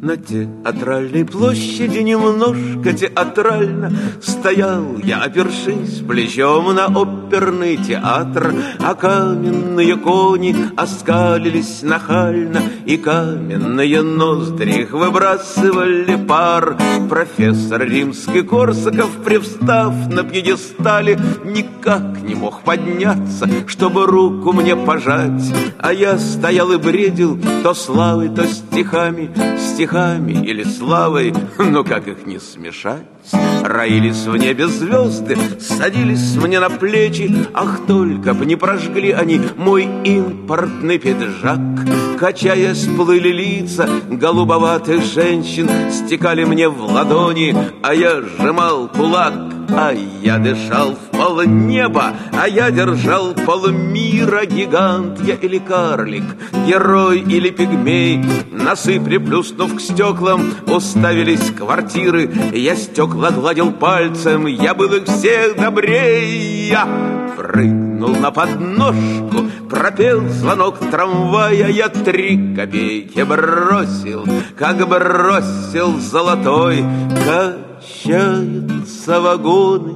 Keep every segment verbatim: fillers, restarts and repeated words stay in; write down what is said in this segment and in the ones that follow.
На театральной площади немножко театрально стоял я, опершись плечом на оперный театр, а каменные кони оскалились нахально, и каменные ноздри их выбрасывали пар. Профессор Римский-Корсаков, привстав на пьедестале, никак не мог подняться, чтобы руку мне пожать, а я стоял и бредил то славой, то стихами, стихами или славой, но как их не смешать? Роились в небе звезды, садились мне на плечи, ах, только б не прожгли они мой импортный пиджак. Качаясь, плыли лица голубоватых женщин, стекали мне в ладони, а я сжимал кулак. А я дышал в полнеба, а я держал полмира. Гигант я или карлик, герой или пигмей, носы приплюснув к стеклам, уставились квартиры. Я стекла гладил пальцем, я был их всех добрей. Я прыгнул на подножку, пропел звонок трамвая, я три копейки бросил, как бросил золотой. Качаются вагоны,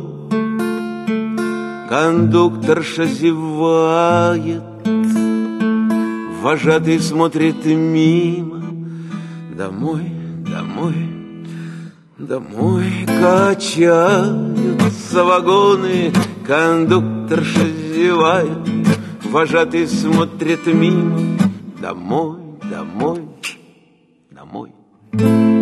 кондукторша зевает, вожатый смотрит мимо. Домой, домой, домой. Качаются вагоны, кондукторша зевает, вожатый смотрит мимо. Домой, домой, домой.